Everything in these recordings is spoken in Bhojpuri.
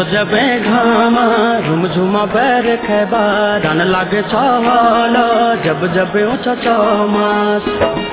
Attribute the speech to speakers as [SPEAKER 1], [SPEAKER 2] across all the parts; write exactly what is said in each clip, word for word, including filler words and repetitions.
[SPEAKER 1] जबे घामा झुम झुमा पैर खेबा रन लागे छावाला जब जबे ऊंचा चौमास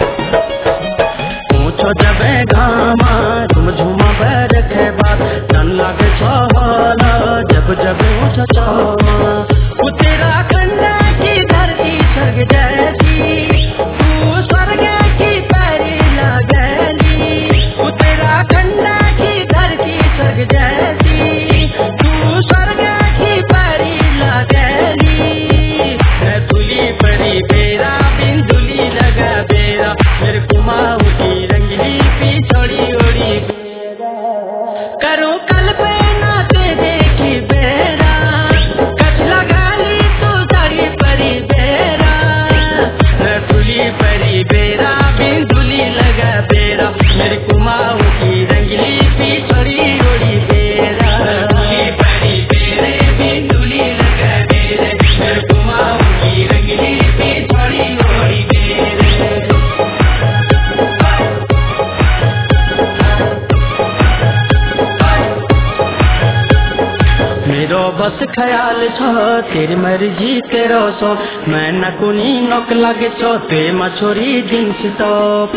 [SPEAKER 1] ऊंचो जबे घामा झुम झुमा पैर खेबा रन लागे छावाला जब जबे ऊंचा चौमास तेरा खंडा की धरती स्वर्ग जैसी तू स्वर्ग की परी लागली तेरा खंडा की धरती स्वर्ग जैसी तू स्वर्ग की परी लागली मैं तुली परी बेरा बिंदुली लगा बेरा मेरे कुमाऊ की रंगली पिछड़ी ओड़ी करो कल पे नाते देखी बेरा कच लगा ली तू साड़ी परी बेरा मैं तुली परी बेरा बिंदुली लगा बेरा मेरे कुमाऊ की रंगली पिछड़ी ओड़ी बेरा तुली परी बेरे बिंदुली लगा बेरे मेरे कुमाऊ की रंगली पिछड़ी ओड़ी बेरे मेरो बस ख्याल छो तेरी मर्जी तेरो सो मैं न कुनी नोक लगे छो ते मछोरी जिंस तो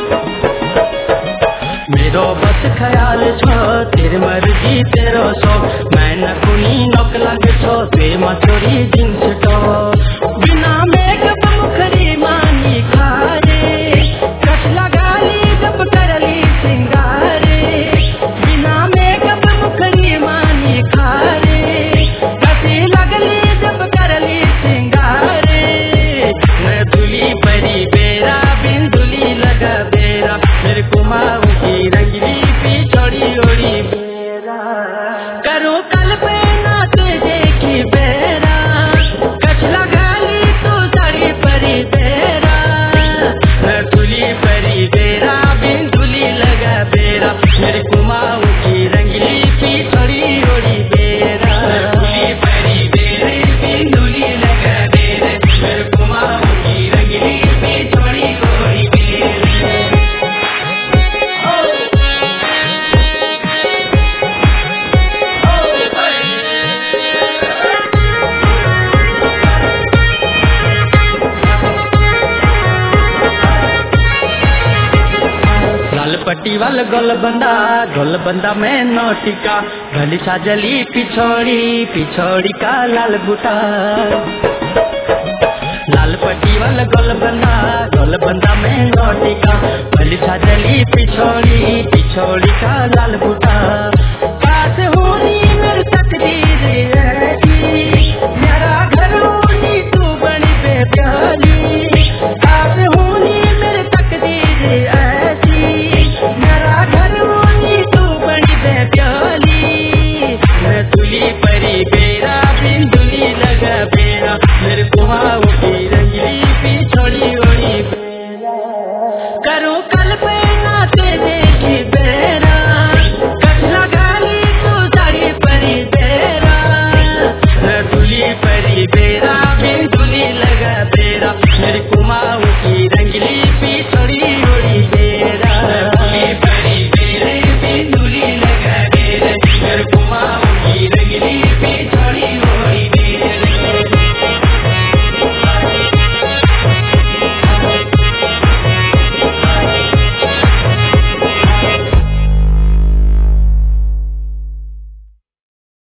[SPEAKER 1] मेरो बस ख्याल छो तेरी मर्जी तेरो सो मैं न कुनी नोक लगे छो ते मछोरी जिंस तो बिना मेकअप मुखरी मानी खारे कच लगा ली जब करली सिंगारे बिना मेकअप मुखरी मानी खारे कसी लगली जब करली सिंगारे मैं दुली परी बेरा बिंदुली लगा बेरा मेरे कुमाऊ की रंगली पिछड़ी ओड़ी बेरा करो कल पे नाते देखी बेरा कच लगा ली तू साड़ी परी बेरा मैं दुली परी बेरा बिंदुली लगा बेरा मेरे कुमाऊ की रंगली पिछड़ी ओड़ी बेरा दुली परी बेरे बिंदुली लगा बेरे मेरे कुमाऊ की रंगली पिछड़ी ओड़ी बेरे लाल पट्टी वाल गोल बंदा गोल बंदा में नोटिका भली साजली पिछोड़ी पिछोड़ी का लाल बूटा लाल पट्टी वाल गोल बंदा गोल बंदा में नोटिका भली साजली पिछोड़ी पिछोड़ी का लाल बूटा